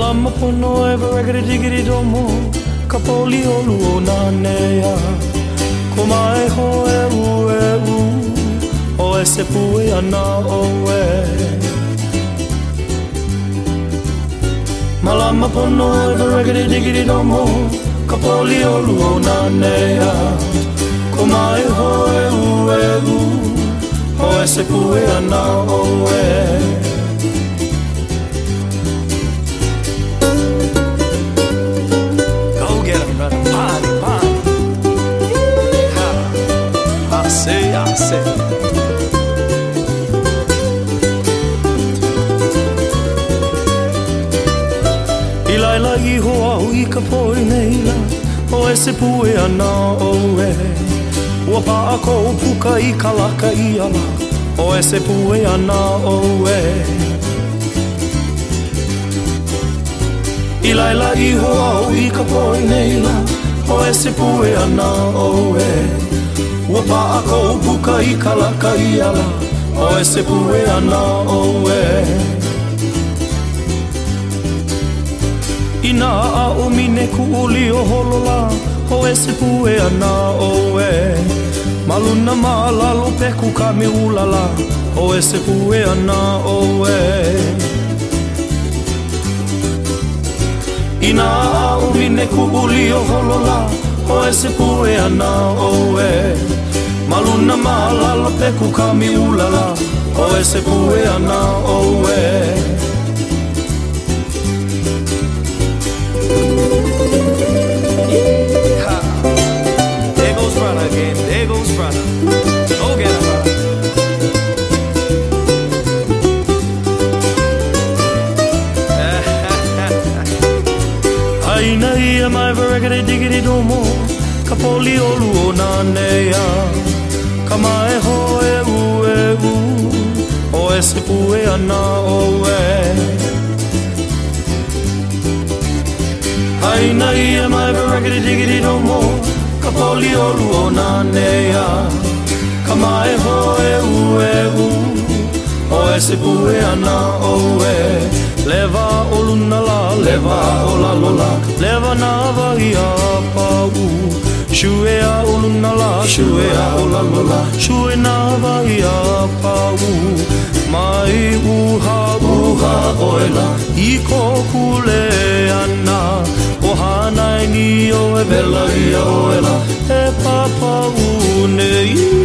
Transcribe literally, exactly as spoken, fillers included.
Malama pono e varegare digiri domo Kapoli olu o nanea Ko mai ho e u e u O e se pui ana o e Malama pono e varegare digiri domo Kapoli olu o nanea Ko mai ho e u e u O e se pui ana o e I laila I hoa hui ka poi neila O e se pue ana o e Ua paa ko puka I ka laka I ala O e se pue ana o e I laila I hoa hui ka poi neila O e se pue ana o e Ua paa ko puka I ka laka I ala O e se pue ana o e Ina a o mine ku uli o holola O e se pue ana o e Maluna malalo peku ka mi ulala O e se pue ana o e Ina a o mine ku uli o holola O e se pue ana o e Maluna malalo peku ka mi ulala O e se pue ana o e There goes brother again, there goes brother Go get him brother Haina ia mai varegare digiri domo Kapoli olu o nanea Ka mai ho e u e u O e se pue ana o e Haina ia mai varegare digiri domo Kapoli olu o nanea Ka mai ho e u e u O e se pue ana o e Leva o luna la, leva o la lola Leva na vai a pau Shue a o luna la, shue a o la lola Shue na vai a pau Mai uha uha oela I kokule ana O hanai ni o e vela I a oela E papa une